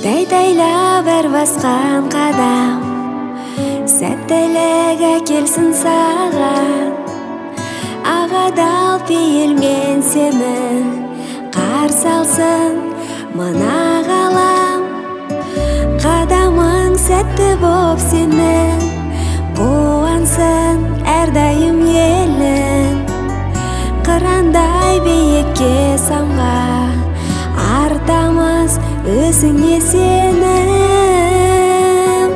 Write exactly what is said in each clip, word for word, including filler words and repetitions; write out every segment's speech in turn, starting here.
Тәйтәйлә бер басқан қадам, сәттілігі келсін саған. Ағадал пейілмен сені қарсы алсын мына ғалам. Қадамың сәтті боп сенің, қуансын әрдайым елің. Қырандай биікке самға, артамыз өзіңе сенім.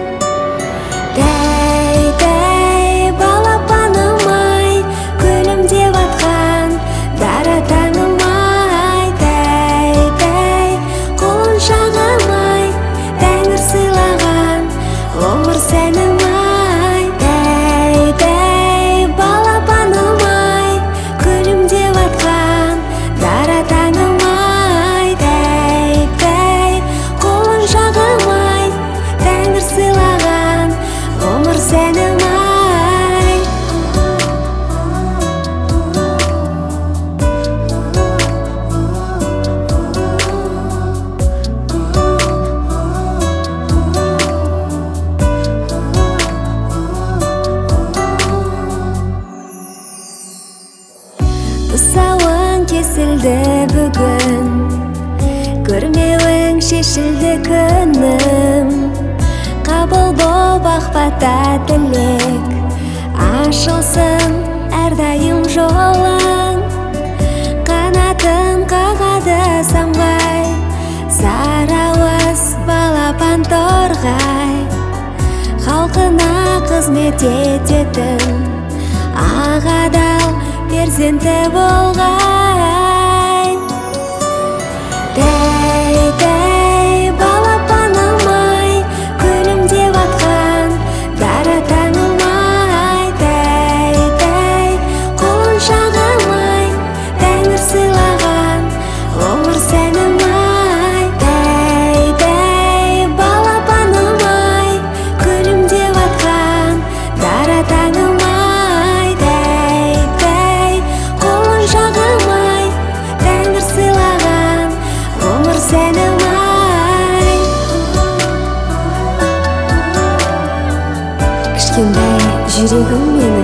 Тәй-тәй балапаным-ай, күлімдеп атқан дара таңым-ай. Тәй-тәй құлыншағым-ай, Тәңір сыйлаған ғұмыр сәнім-ай. Тәй-тәй балапаным-ай, күлімдеп атқан дара таңым-ай. Тәй-тәй құлыншағым-ай, Тәңір сыйлаған ғұмыр сәнім-ай. Тұсауың кесілді бүгін, көрмеуің шешілді күнім. Қабыл боп ақпата тілек, ашылсын әрдайым жолың. Қанатын қағады самғай, сарауыз балапан торғай. Халқына қызмет ететін ағадал перзенті болғай. Тәй-тәй балапаным-ай, күлімдеп атқан дара таңым-ай. Тәй-тәй құлыншағым-ай, Тәңір сыйлаған ғұмыр сәнім-ай. Тәй-тәй балапаным-ай, күлімдеп атқан дара таңым-ай. Тәй-тәй құлыншағым-ай, Тәңір сыйлаған ғұмыр сәнім-ай. Кішкентай жүрегім менің,